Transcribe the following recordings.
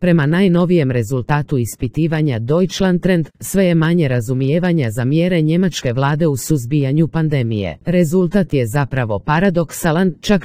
Prema najnovijem rezultatu ispitivanja Deutschlandtrend, sve je manje razumijevanja za mjere njemačke vlade u suzbijanju pandemije. Rezultat je zapravo paradoksalan, čak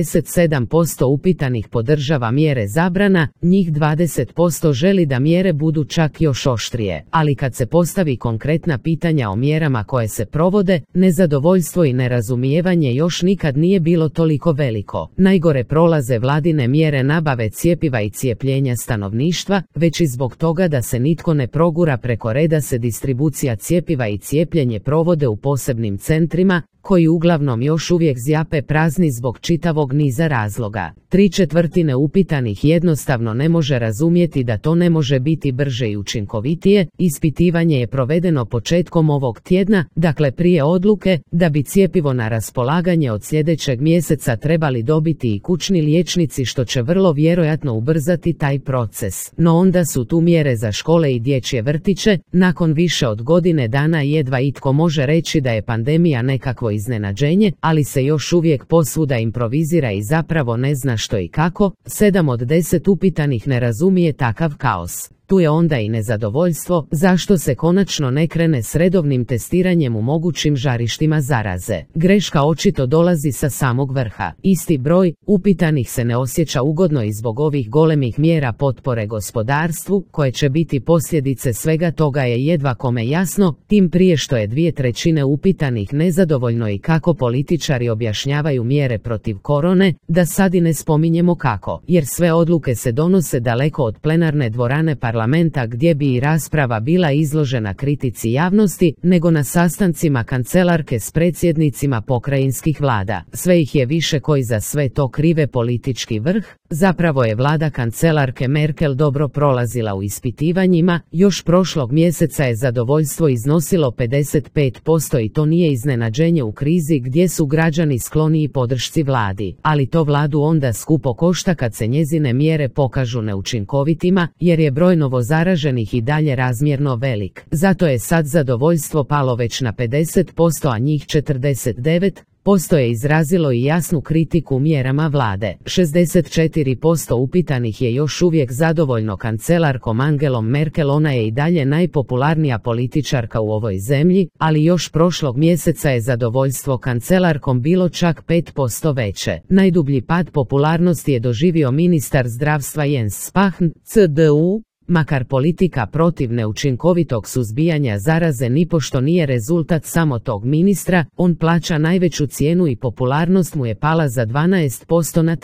47% upitanih podržava mjere zabrana, njih 20% želi da mjere budu čak još oštrije. Ali kad se postavi konkretna pitanja o mjerama koje se provode, nezadovoljstvo i nerazumijevanje još nikad nije bilo toliko veliko. Najgore prolaze vladine mjere nabave cjepiva i cijepljenja stanovništva, već i zbog toga da se nitko ne progura preko reda se distribucija cjepiva i cijepljenje provode u posebnim centrima, koji uglavnom još uvijek zjape prazni zbog čitavog niza razloga. 3/4 upitanih jednostavno ne može razumjeti da to ne može biti brže i učinkovitije. Ispitivanje je provedeno početkom ovog tjedna, dakle prije odluke, da bi cjepivo na raspolaganje od sljedećeg mjeseca trebali dobiti i kućni liječnici, što će vrlo vjerojatno ubrzati taj proces. No onda su tu mjere za škole i dječje vrtiće. Nakon više od godine dana jedva itko može reći da je pandemija nekakvo iznenađenje, ali se još uvijek posvuda improvizira i zapravo ne zna što i kako. 7 od 10 upitanih ne razumije takav kaos. Tu je onda i nezadovoljstvo, zašto se konačno ne krene s redovnim testiranjem u mogućim žarištima zaraze. Greška očito dolazi sa samog vrha. Isti broj upitanih se ne osjeća ugodno i zbog ovih golemih mjera potpore gospodarstvu, koje će biti posljedice svega toga je jedva kome jasno, tim prije što je 2/3 upitanih nezadovoljno i kako političari objašnjavaju mjere protiv korone, da sad i ne spominjemo kako, jer sve odluke se donose daleko od plenarne dvorane parlamenta gdje bi i rasprava bila izložena kritici javnosti, nego na sastancima kancelarke s predsjednicima pokrajinskih vlada. Sve ih je više koji za sve to krive politički vrh. Zapravo je vlada kancelarke Merkel dobro prolazila u ispitivanjima, još prošlog mjeseca je zadovoljstvo iznosilo 55% i to nije iznenađenje u krizi gdje su građani skloniji podršci vladi, ali to vladu onda skupo košta kad se njezine mjere pokažu neučinkovitima, jer je broj novozaraženih i dalje razmjerno velik. Zato je sad zadovoljstvo palo već na 50%, a njih 49% je izrazilo i jasnu kritiku mjerama vlade. 64% upitanih je još uvijek zadovoljno kancelarkom Angelom Merkel, ona je i dalje najpopularnija političarka u ovoj zemlji, ali još prošlog mjeseca je zadovoljstvo kancelarkom bilo čak 5% veće. Najdublji pad popularnosti je doživio ministar zdravstva Jens Spahn, CDU, makar politika protiv neučinkovitog suzbijanja zaraze nipošto nije rezultat samo tog ministra, on plaća najveću cijenu i popularnost mu je pala za 12% na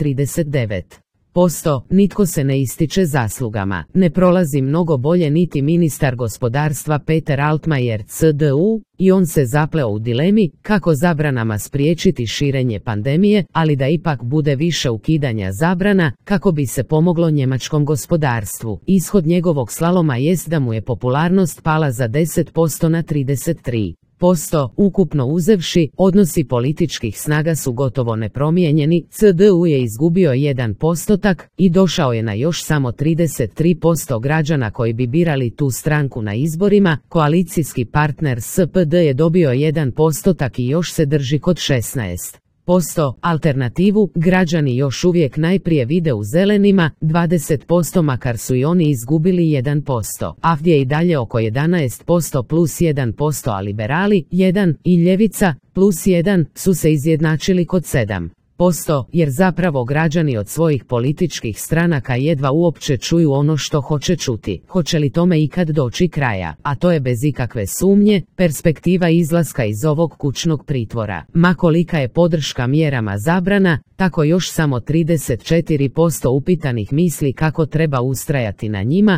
39%. Nitko se ne ističe zaslugama. Ne prolazi mnogo bolje niti ministar gospodarstva Peter Altmaier, CDU, i on se zapleo u dilemi kako zabranama spriječiti širenje pandemije, ali da ipak bude više ukidanja zabrana kako bi se pomoglo njemačkom gospodarstvu. Ishod njegovog slaloma jest da mu je popularnost pala za 10% na 33%. Ukupno uzevši, odnosi političkih snaga su gotovo nepromijenjeni, CDU je izgubio 1% i došao je na još samo 33% građana koji bi birali tu stranku na izborima, koalicijski partner SPD je dobio 1% i još se drži kod 16%. Alternativu građani još uvijek najprije vide u zelenima, 20%, makar su i oni izgubili 1%. AfD je i dalje oko 11% plus 1%, a liberali 1 i ljevica plus 1 su se izjednačili kod 7%, jer zapravo građani od svojih političkih stranaka jedva uopće čuju ono što hoće čuti. Hoće li tome ikad doći kraja? A to je bez ikakve sumnje perspektiva izlaska iz ovog kućnog pritvora. Ma kolika je podrška mjerama zabrana, tako još samo 34% upitanih misli kako treba ustrajati na njima,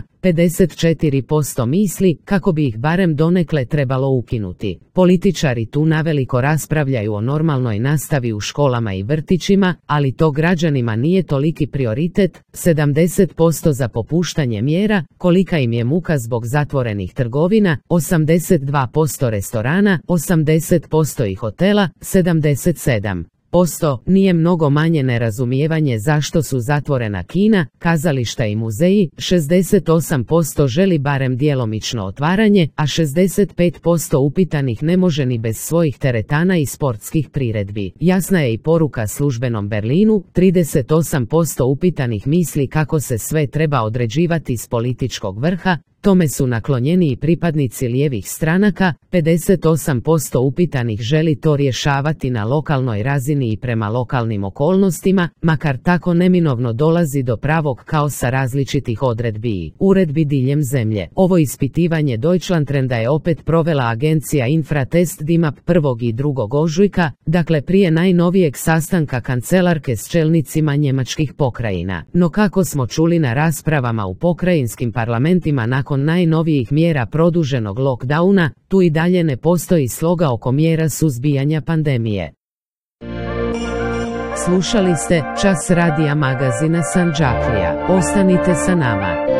54% misli kako bi ih barem donekle trebalo ukinuti. Političari tu naveliko raspravljaju o normalnoj nastavi u školama i vrtićima, ali to građanima nije toliki prioritet. 70% za popuštanje mjera, kolika im je muka zbog zatvorenih trgovina, 82% restorana, 80% i hotela, 77% 50%, nije mnogo manje nerazumijevanje zašto su zatvorena kina, kazališta i muzeji, 68% želi barem djelomično otvaranje, a 65% upitanih ne može ni bez svojih teretana i sportskih priredbi. Jasna je i poruka službenom Berlinu, 38% upitanih misli kako se sve treba određivati s političkog vrha, tome su naklonjeni i pripadnici lijevih stranaka, 58% upitanih želi to rješavati na lokalnoj razini i prema lokalnim okolnostima, makar tako neminovno dolazi do pravog kaosa različitih odredbi i uredbi diljem zemlje. Ovo ispitivanje Deutschlandtrenda je opet provela agencija Infratest DIMAP 1. i 2. ožujka, dakle prije najnovijeg sastanka kancelarke s čelnicima njemačkih pokrajina. No kako smo čuli na raspravama u pokrajinskim parlamentima nakon najnovijih mjera produženog lockdowna, tu i dalje ne postoji sloga oko mjera suzbijanja pandemije. Slušali ste Čas radija magazina Sandžaklija. Ostanite sa nama.